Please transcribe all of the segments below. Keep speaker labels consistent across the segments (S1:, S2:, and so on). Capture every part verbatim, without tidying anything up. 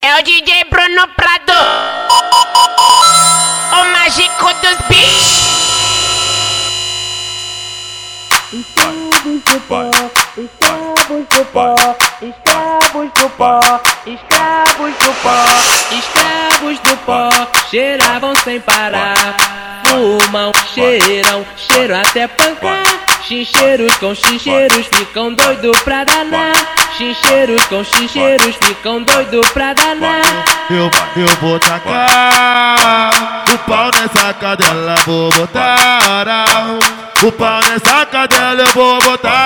S1: É o D J Bruno Prado, o mágico dos beats.
S2: Escravos do pó, escravos do pó, escravos do pó, escravos do pó, escravos do pó, cheiravam sem parar, fumam, cheiram, cheiro até pancar. Chincheiros com chincheiros ficam doido pra danar. Chincheiros com chincheiros ficam doido pra danar.
S3: Eu, eu vou tacar o pau nessa cadela, vou botar o pau nessa cadela, eu vou botar.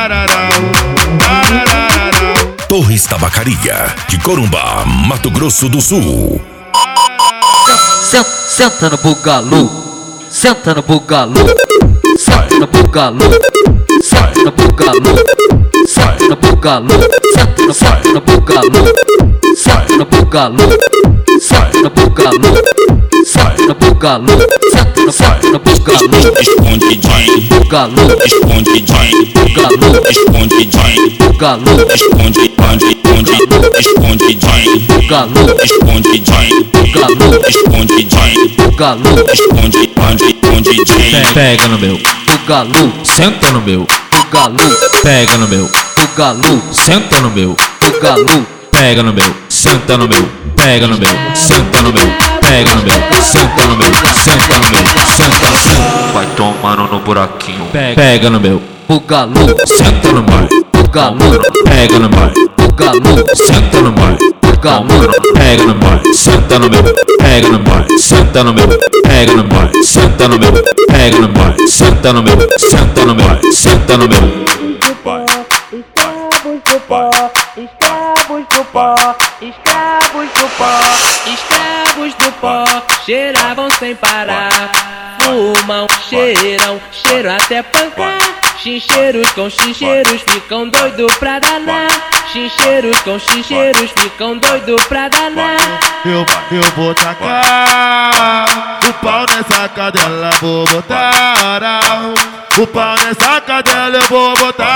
S4: Torres Tabacaria, de Corumbá, Mato Grosso do Sul.
S5: Senta, senta no bugalu, senta no bugalu, senta no bugalu, senta no bugalu, senta no bugalu, senta no, senta no bugalu, senta no bugalu, senta no bugalu, senta no bugalu, senta no, senta no bugalu.
S6: Escondidinho,
S5: bugalu,
S6: escondidinho,
S5: bugalu,
S6: escondidinho,
S5: bugalu,
S6: esconde, esconde, esconde, escondidinho,
S5: bugalu,
S6: escondidinho,
S5: bugalu,
S6: escondidinho,
S5: bugalu,
S6: esconde, esconde, escondidinho.
S7: Pega no meu,
S5: bugalu,
S7: senta no meu,
S5: bugalu,
S7: pega no meu,
S5: bugalu,
S7: senta no meu,
S5: bugalu,
S7: pega no meu, senta no meu, pega no meu, senta no meu, pega no meu, senta no meu, senta no meu, senta no meu.
S8: Vai tomando no buraquinho.
S7: Pega no meu,
S5: bugalu,
S7: senta no meu,
S5: bugalu,
S7: pega no meu,
S5: bugalu,
S7: senta no meu,
S5: bugalu,
S7: pega no meu, senta no meu, pega no meu, senta no meu, pega no meu, senta no meu, pega no meu, senta no meu, senta no meu, senta no meu.
S2: Escravos do pó, escravos do pó, escravos do pó, escravos do pó, cheiravam sem parar, fumam, cheiram, cheiro até pancar. Chincheiros com chincheiros ficam doido pra danar. Chincheiros com chincheiros ficam doido pra danar.
S3: Eu, eu vou tacar o pau nessa cadela, vou botar o pau nessa cadela, eu vou botar.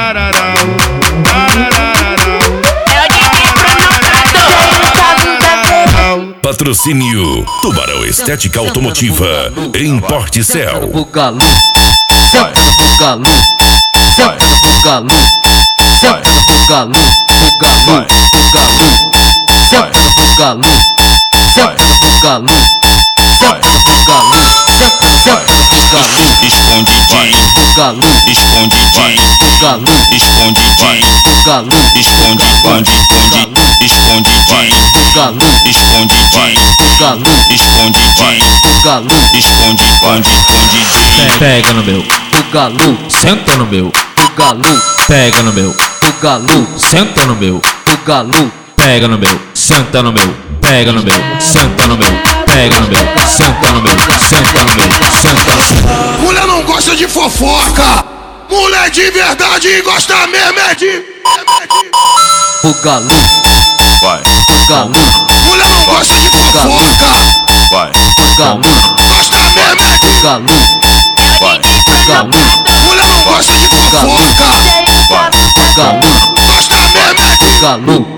S1: É o D J Bruno Prado.
S4: Patrocínio Tubarão Estética Automotiva em Porticel.
S5: bugalu, senta no bugalu, senta no bugalu, senta no bugalu, bugalu, bugalu, senta no bugalu, senta no bugalu, senta no bugalu, senta, senta no bugalu,
S6: Escondidinho,
S5: bugalu,
S6: escondidinho,
S5: bugalu,
S6: escondidinho,
S5: bugalu,
S6: esconde, esconde, esconde, escondidinho,
S5: bugalu,
S6: escondidinho,
S5: bugalu,
S6: escondidinho,
S5: bugalu,
S6: esconde, esconde, escondidinho.
S7: Pega no meu,
S5: bugalu,
S7: senta no meu,
S5: bugalu,
S7: pega no meu,
S5: bugalu,
S7: senta no meu,
S5: bugalu,
S7: pega no meu, senta no meu, pega no meu, senta no meu, pega no meu, senta no meu, senta no meu, senta no meu.
S9: Mulher não gosta de fofoca. Mulher de verdade gosta mesmo é de.
S5: bugalu,
S6: Vai,
S5: bugalu,
S9: Mulher não gosta de fofoca.
S6: vai,
S5: bugalu,
S9: Gosta mesmo é de.
S5: bugalu,
S6: vai,
S5: bugalu,
S9: Mulher não gosta de fofoca.
S6: vai.
S5: bugalu,
S9: Gosta mesmo é de.
S5: bugalu,